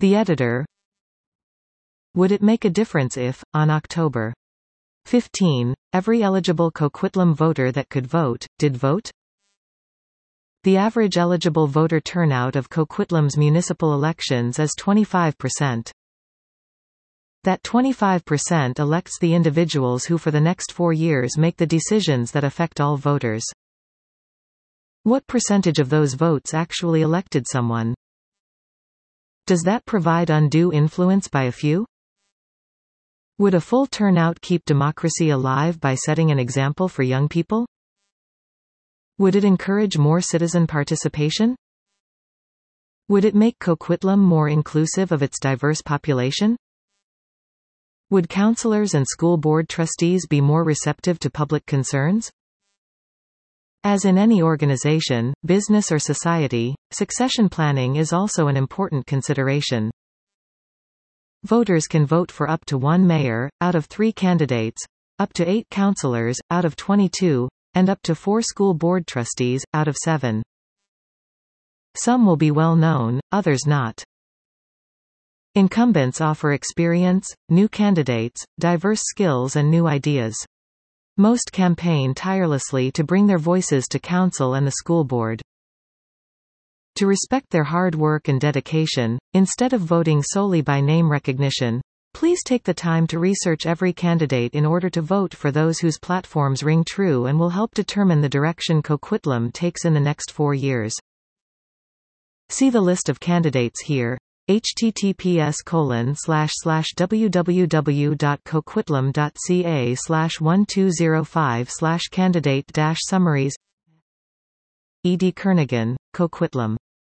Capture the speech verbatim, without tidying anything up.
The editor. Would it make a difference if, on October fifteenth, every eligible Coquitlam voter that could vote, did vote? The average eligible voter turnout of Coquitlam's municipal elections is twenty-five percent. That twenty-five percent elects the individuals who for the next four years make the decisions that affect all voters. What percentage of those votes actually elected someone? Does that provide undue influence by a few? Would a full turnout keep democracy alive by setting an example for young people? Would it encourage more citizen participation? Would it make Coquitlam more inclusive of its diverse population? Would councillors and school board trustees be more receptive to public concerns? As in any organization, business or society, succession planning is also an important consideration. Voters can vote for up to one mayor, out of three candidates, up to eight councillors, out of twenty-two, and up to four school board trustees, out of seven. Some will be well known, others not. Incumbents offer experience, new candidates, diverse skills and new ideas. Most campaign tirelessly to bring their voices to council and the school board. To respect their hard work and dedication, instead of voting solely by name recognition, please take the time to research every candidate in order to vote for those whose platforms ring true and will help determine the direction Coquitlam takes in the next four years. See the list of candidates here. https colon slash slash www.coquitlam.ca slash one two zero five slash candidate dash summaries. E D Kernaghan, Coquitlam.